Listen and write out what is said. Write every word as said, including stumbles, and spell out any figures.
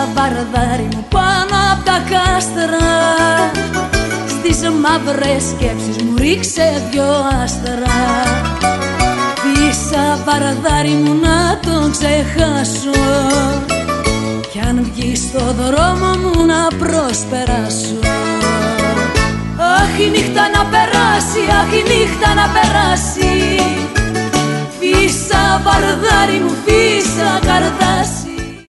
βαρδάρι μου πάνω απ' τα κάστρα, στις μαύρες σκέψεις μου ρίξε δυο άστρα. Φύσα βαρδάρι μου να τον ξεχάσω, κι αν βγει στο δρόμο μου να προσπεράσω. Αχ, η νύχτα να περάσει, αχ, η νύχτα να περάσει. Φύσα βαρδάρι μου, φύσα καρδάσι.